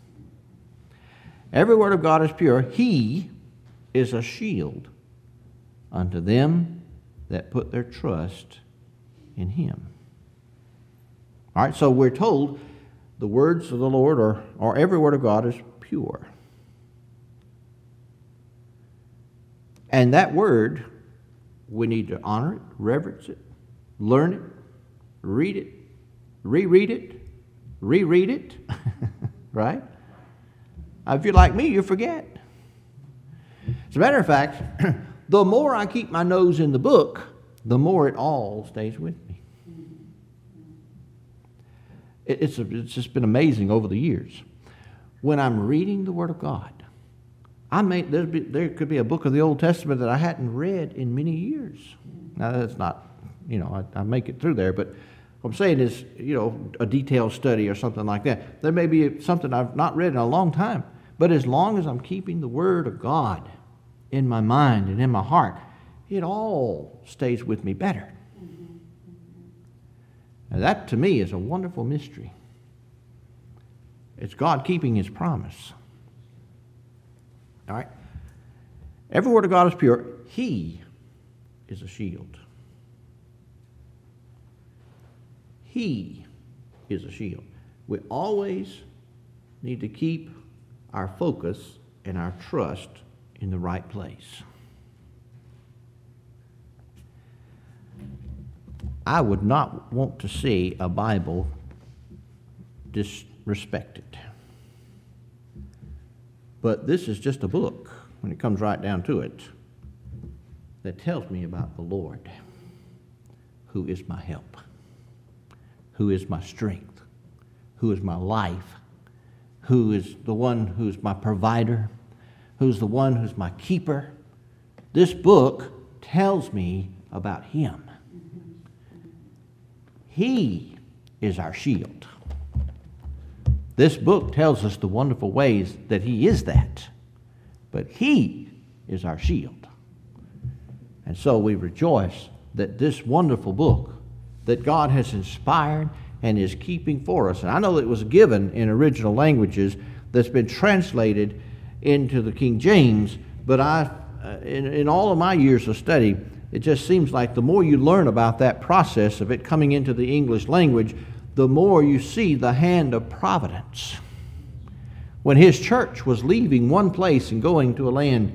Every word of God is pure. He is a shield unto them that put their trust in him. All right, so we're told the words of the Lord or every word of God is pure. And that word, we need to honor it, reverence it, learn it, read it, reread it, reread it, right? If you're like me, you forget. As a matter of fact, the more I keep my nose in the book, the more it all stays with me. It's just been amazing over the years. When I'm reading the Word of God, there could be a book of the Old Testament that I hadn't read in many years. Now, that's not, I make it through there, but what I'm saying is, a detailed study or something like that. There may be something I've not read in a long time, but as long as I'm keeping the Word of God in my mind and in my heart, it all stays with me better. Now that, to me, is a wonderful mystery. It's God keeping his promise. All right? Every word of God is pure. He is a shield. He is a shield. We always need to keep our focus and our trust in the right place. I would not want to see a Bible disrespected. But this is just a book, when it comes right down to it, that tells me about the Lord, who is my help, who is my strength, who is my life, who is the one who's my provider, who's the one who's my keeper. This book tells me about Him. He is our shield. This book tells us the wonderful ways that He is that. But He is our shield. And so we rejoice that this wonderful book that God has inspired and is keeping for us. And I know that it was given in original languages that's been translated into the King James, but in all of my years of study, it just seems like the more you learn about that process of it coming into the English language, the more you see the hand of providence. When His church was leaving one place and going to a land,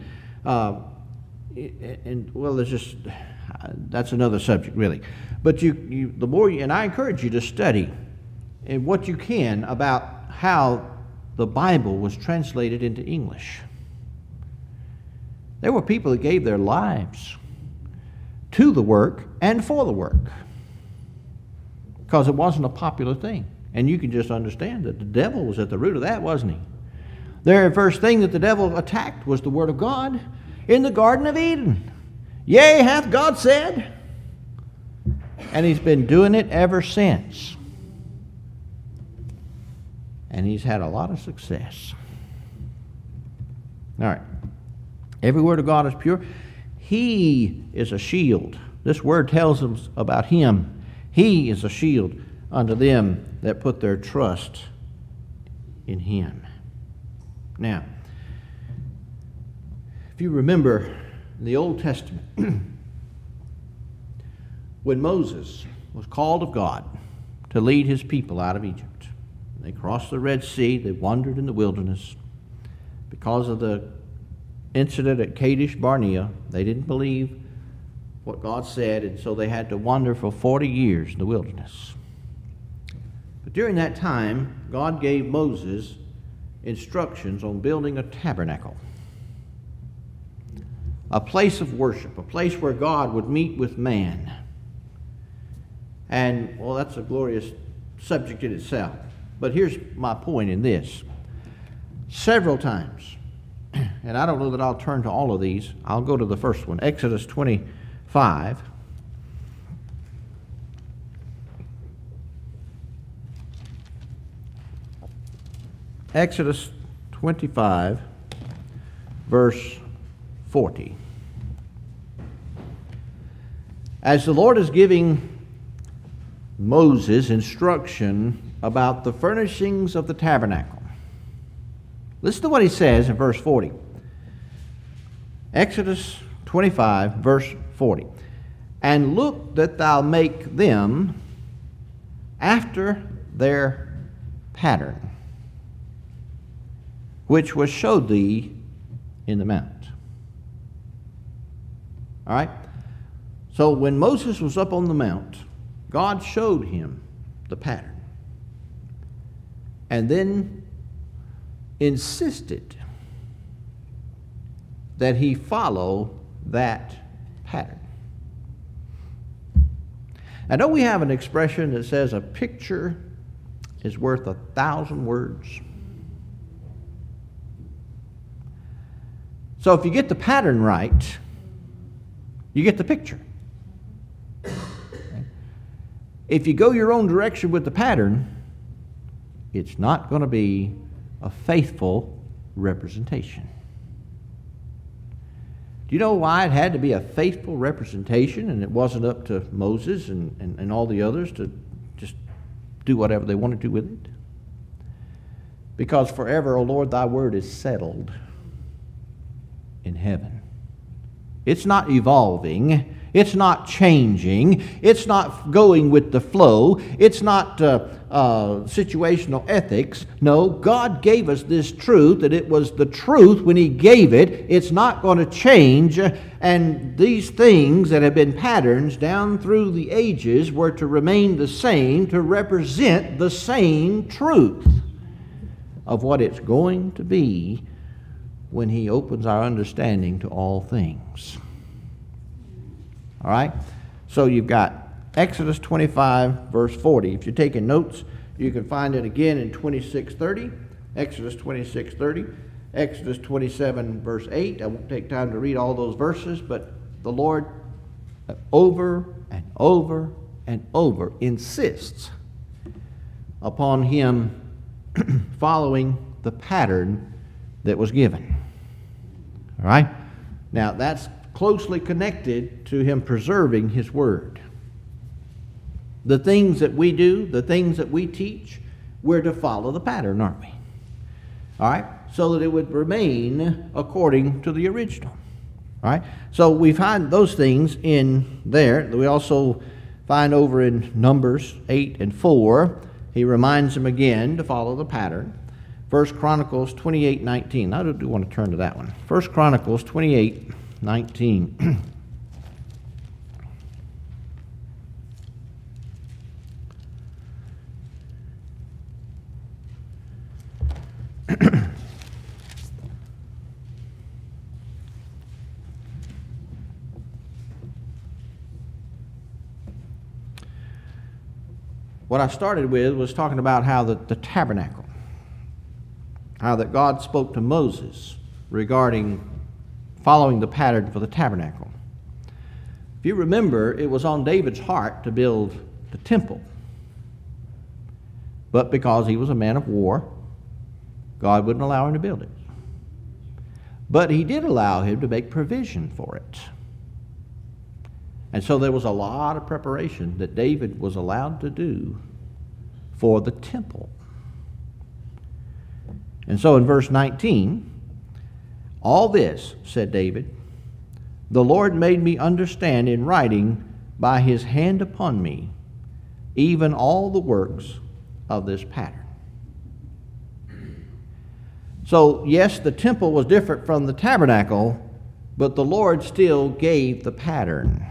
that's another subject really. But the more and I encourage you to study and what you can about how the Bible was translated into English. There were people that gave their lives to the work and for the work, because it wasn't a popular thing. And you can just understand that the devil was at the root of that, wasn't he? The very first thing that the devil attacked was the Word of God in the Garden of Eden. Yea, hath God said. And he's been doing it ever since. And he's had a lot of success. All right. Every word of God is pure. He is a shield. This word tells us about Him. He is a shield unto them that put their trust in Him. Now, if you remember in the Old Testament, when Moses was called of God to lead his people out of Egypt, they crossed the Red Sea, they wandered in the wilderness. Because of the incident at Kadesh Barnea, they didn't believe what God said, and so they had to wander for 40 years in the wilderness. But during that time, God gave Moses instructions on building a tabernacle, a place of worship, a place where God would meet with man. And, well, that's a glorious subject in itself. But here's my point in this. Several times, and I don't know that I'll turn to all of these. I'll go to the first one, Exodus 25. Exodus 25, verse 40. As the Lord is giving Moses instruction about the furnishings of the tabernacle, listen to what he says in verse 40. Exodus 25, verse 40. And look that thou make them after their pattern, which was showed thee in the mount. All right? So when Moses was up on the mount, God showed him the pattern and then insisted that he follow that pattern. Now, don't we have an expression that says a picture is worth 1,000 words? So if you get the pattern right, you get the picture. If you go your own direction with the pattern, it's not going to be a faithful representation. Do you know why it had to be a faithful representation and it wasn't up to Moses and all the others to just do whatever they wanted to with it? Because forever, O Lord, thy word is settled in heaven. It's not evolving. It's not changing. It's not going with the flow. It's not situational ethics. No, God gave us this truth, that it was the truth when He gave it. It's not going to change. And these things that have been patterns down through the ages were to remain the same, to represent the same truth of what it's going to be when He opens our understanding to all things. All right? So you've got Exodus 25, verse 40. If you're taking notes, you can find it again in 26:30, Exodus 26:30, Exodus 27, verse 8. I won't take time to read all those verses, but the Lord over and over and over insists upon him following the pattern that was given. All right? Now, that's closely connected to him preserving his word. The things that we do, the things that we teach, we're to follow the pattern, aren't we? All right? So that it would remain according to the original. All right? So we find those things in there. We also find over in Numbers 8 and 4, he reminds them again to follow the pattern. 1 Chronicles 28:19. I do want to turn to that one. 1 Chronicles 28:19. What I started with was talking about how the tabernacle, how that God spoke to Moses regarding following the pattern for the tabernacle. If you remember, it was on David's heart to build the temple. But because he was a man of war, God wouldn't allow him to build it. But He did allow him to make provision for it. And so there was a lot of preparation that David was allowed to do for the temple. And so in verse 19, all this, said David, the Lord made me understand in writing by His hand upon me, even all the works of this pattern. So, yes, the temple was different from the tabernacle, but the Lord still gave the pattern.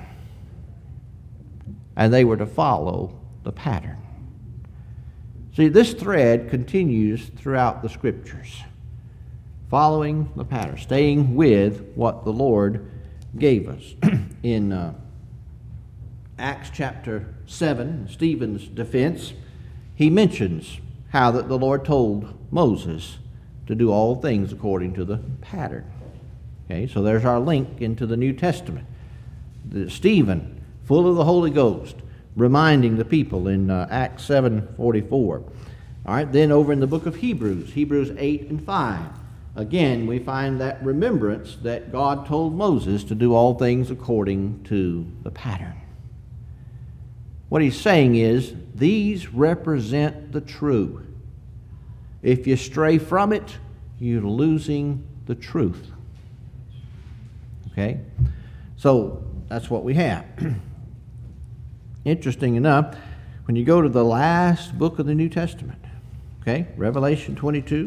And they were to follow the pattern. See, this thread continues throughout the Scriptures. Following the pattern, staying with what the Lord gave us. In Acts chapter 7, Stephen's defense, he mentions how that the Lord told Moses to do all things according to the pattern. Okay, so there's our link into the New Testament. Stephen, full of the Holy Ghost, reminding the people in Acts 7:44. All right, then over in the book of Hebrews, Hebrews 8 and 5, again we find that remembrance that God told Moses to do all things according to the pattern. What he's saying is, these represent the true. If you stray from it, you're losing the truth. Okay? So, that's what we have. Interesting enough, when you go to the last book of the New Testament, okay, Revelation 22,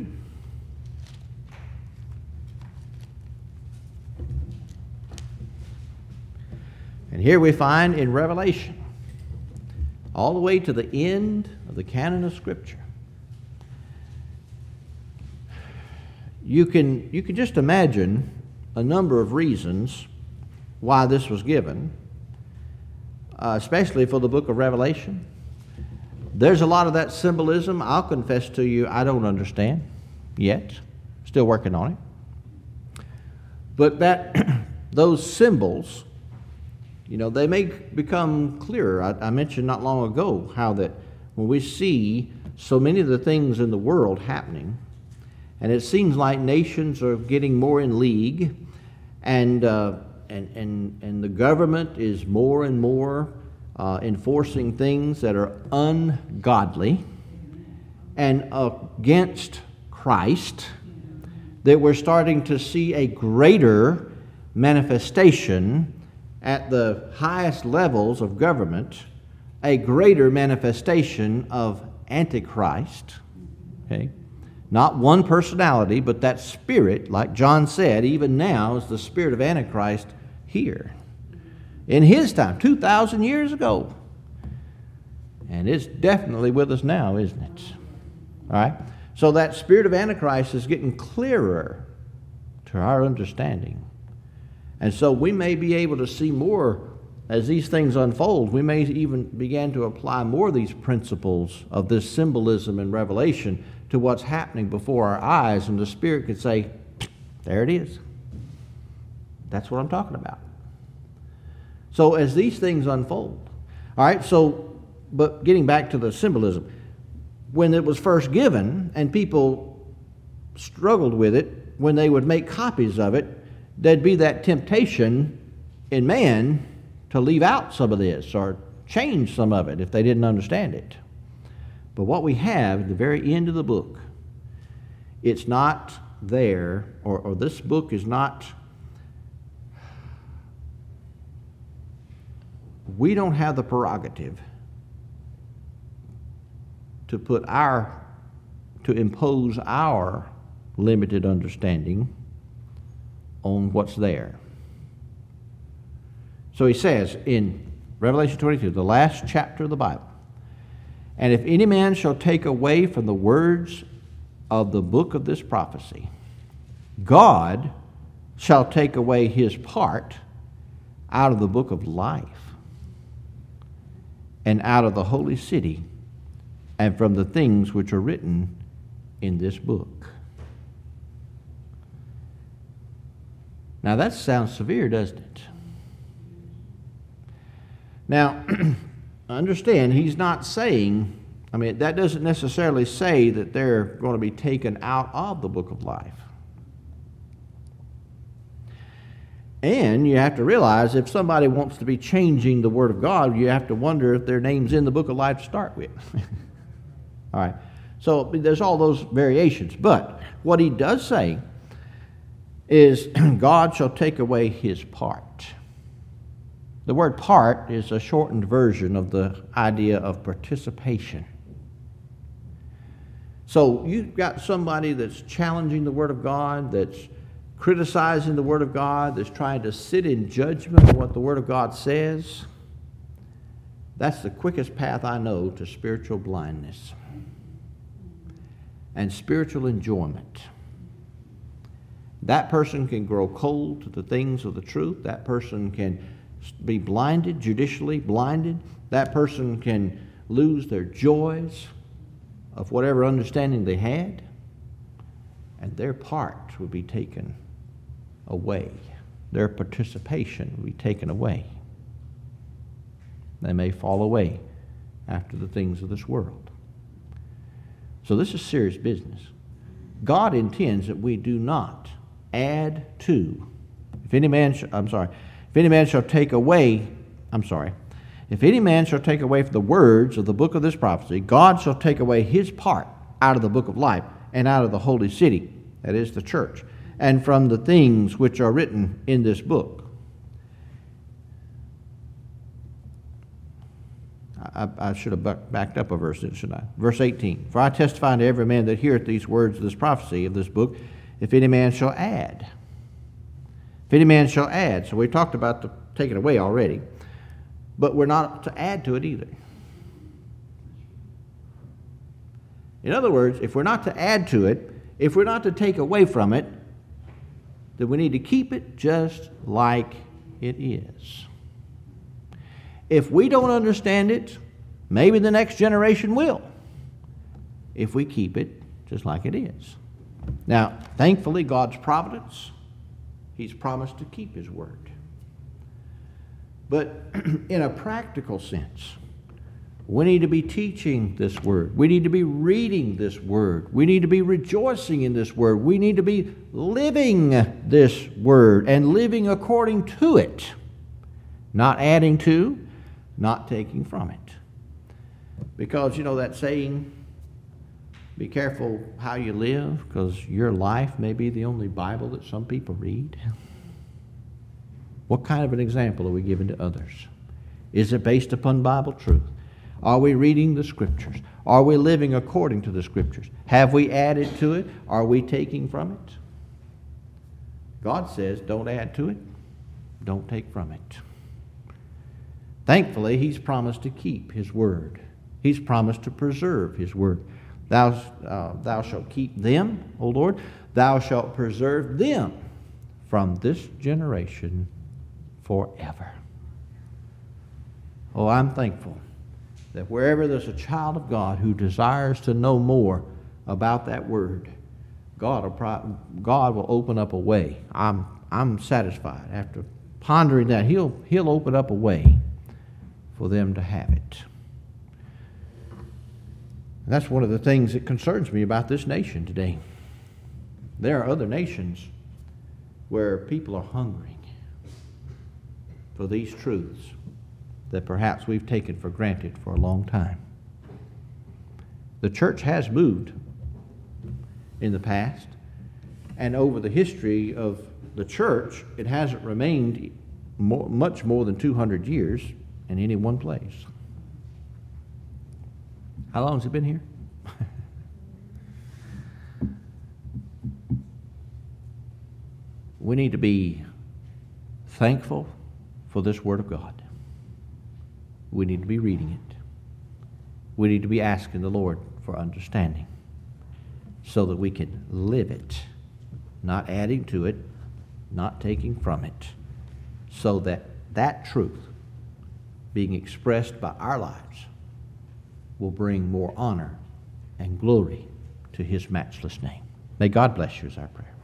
and here we find in Revelation, all the way to the end of the canon of Scripture, you can just imagine a number of reasons why this was given, especially for the book of Revelation. There's a lot of that symbolism, I'll confess to you, I don't understand yet. Still working on it. But those symbols, they may become clearer. I mentioned not long ago how that when we see so many of the things in the world happening, and it seems like nations are getting more in league, and the government is more and more enforcing things that are ungodly and against Christ, that we're starting to see a greater manifestation at the highest levels of government a greater manifestation of Antichrist. Okay? Not one personality, but that spirit, like John said, even now is the spirit of Antichrist here. In his time, 2,000 years ago. And it's definitely with us now, isn't it? All right? So that spirit of Antichrist is getting clearer to our understanding. And so we may be able to see more as these things unfold. We may even begin to apply more of these principles of this symbolism and revelation to what's happening before our eyes, and the Spirit could say, there it is. That's what I'm talking about. So as these things unfold, all right, so, but getting back to the symbolism, when it was first given and people struggled with it, when they would make copies of it, there'd be that temptation in man to leave out some of this or change some of it if they didn't understand it. But what we have at the very end of the book, it's not there, or this book is not, we don't have the prerogative to impose our limited understanding on what's there. So he says in Revelation 22, the last chapter of the Bible, and if any man shall take away from the words of the book of this prophecy, God shall take away his part out of the book of life and out of the holy city and from the things which are written in this book. Now that sounds severe, doesn't it? Now, understand, he's not saying, I mean, that doesn't necessarily say that they're going to be taken out of the book of life. And you have to realize if somebody wants to be changing the Word of God, you have to wonder if their name's in the book of life to start with. All right. So there's all those variations. But what he does say is God shall take away his part. The word part is a shortened version of the idea of participation. So you've got somebody that's challenging the Word of God, that's criticizing the Word of God, that's trying to sit in judgment of what the Word of God says. That's the quickest path I know to spiritual blindness and spiritual enjoyment. That person can grow cold to the things of the truth. That person can be blinded, judicially blinded. That person can lose their joys of whatever understanding they had, and their part will be taken away. Their participation will be taken away. They may fall away after the things of this world. So this is serious business. God intends that we do not add to. If any man shall take away from the words of the book of this prophecy, God shall take away his part out of the book of life and out of the holy city, that is the church, and from the things which are written in this book. I should have backed up a verse, shouldn't I? Verse 18. For I testify unto every man that heareth these words of this prophecy of this book, if any man shall add. If any man shall add. So we talked about the taking away already. But we're not to add to it either. In other words, if we're not to add to it, if we're not to take away from it, then we need to keep it just like it is. If we don't understand it, maybe the next generation will, if we keep it just like it is. Now, thankfully, God's providence, he's promised to keep his word. But in a practical sense, we need to be teaching this word. We need to be reading this word. We need to be rejoicing in this word. We need to be living this word and living according to it. Not adding to, not taking from it. Because, you know that saying, be careful how you live, because your life may be the only Bible that some people read. What kind of an example are we giving to others? Is it based upon Bible truth? Are we reading the Scriptures? Are we living according to the Scriptures? Have we added to it? Are we taking from it? God says, don't add to it, don't take from it. Thankfully, He's promised to keep His word. He's promised to preserve His word. Thou shalt keep them, O Lord. Thou shalt preserve them from this generation forever. Oh, I'm thankful that wherever there's a child of God who desires to know more about that word, God will open up a way. I'm satisfied. After pondering that, He'll open up a way for them to have it. And that's one of the things that concerns me about this nation today. There are other nations where people are hungering for these truths that perhaps we've taken for granted for a long time. The church has moved in the past, and over the history of the church, it hasn't remained much more than 200 years in any one place. How long has it been here? We need to be thankful for this Word of God. We need to be reading it. We need to be asking the Lord for understanding so that we can live it, not adding to it, not taking from it, so that that truth being expressed by our lives will bring more honor and glory to His matchless name. May God bless you is our prayer.